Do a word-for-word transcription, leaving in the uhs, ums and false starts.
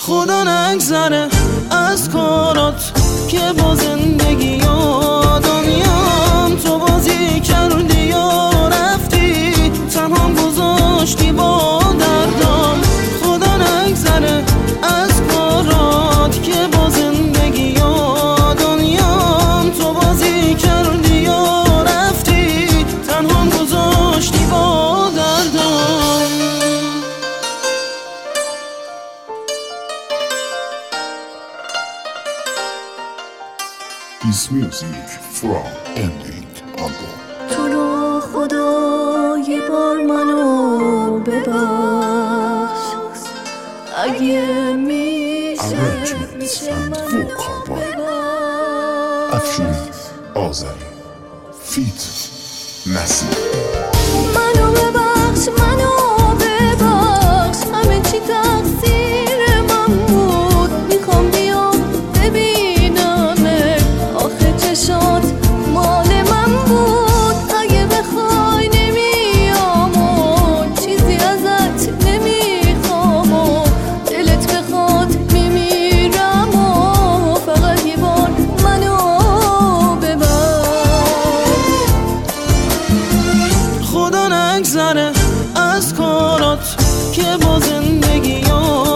خدا نگذره از کارات که با زندگی یادم میام. تو بازی کردی یا رفتی تنها گذاشتی با دردام. خدا نگذره از کارات که با زندگی یادم میام. تو بازی کردی یا رفتی تنها گذاشتی با دردام. His music from Ending album. تو رو خدا یه بار منو ببخش، اگه میشه Arrangements میشه and منو vocal by ببخش. Afshin Azari. Feat Nasir. منو ببخش منو ببخش، همه چی تقصیر من بود. میخوام بیام ببینمه، آخه چشات مال من بود. اگه بخوای نمیام و چیزی ازت نمیخوام و دلت بخواد میمیرم و فقط یه بار منو ببخش. خدا نگذره از کارات که با زندگی